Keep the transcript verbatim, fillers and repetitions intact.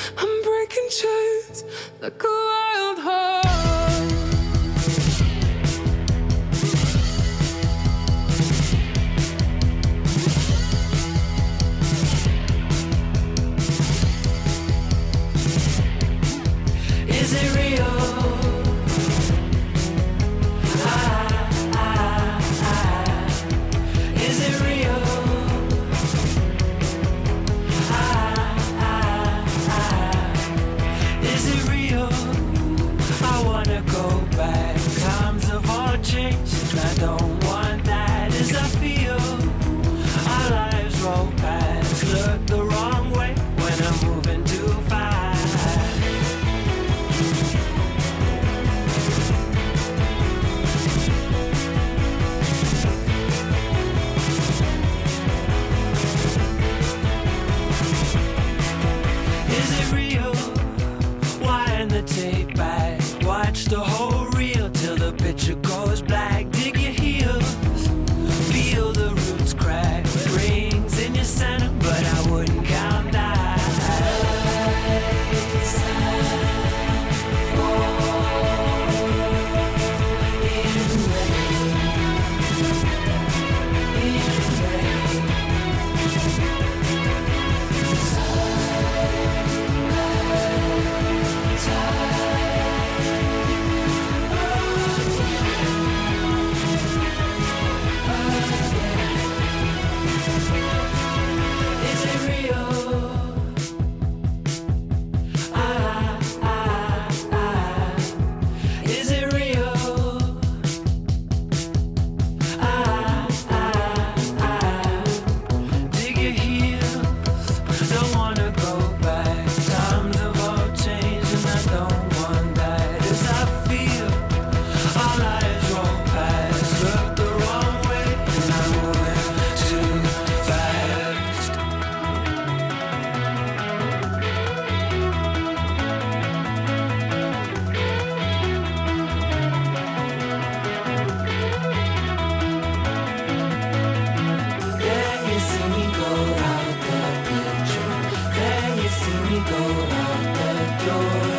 I'm breaking chains like a wild heart. Is it real? Ah, ah, ah. Is it real? Ah, ah, ah. Is it real? I wanna go back. Times have all changed, and I don't want that. As I feel our lives roll past, look the wrong way when I'm moving too fast. Take back, watch the whole reel till the picture goes black. Dig your heels, feel the roots crack. Rings in your center, but I wouldn't count that. Go out the door.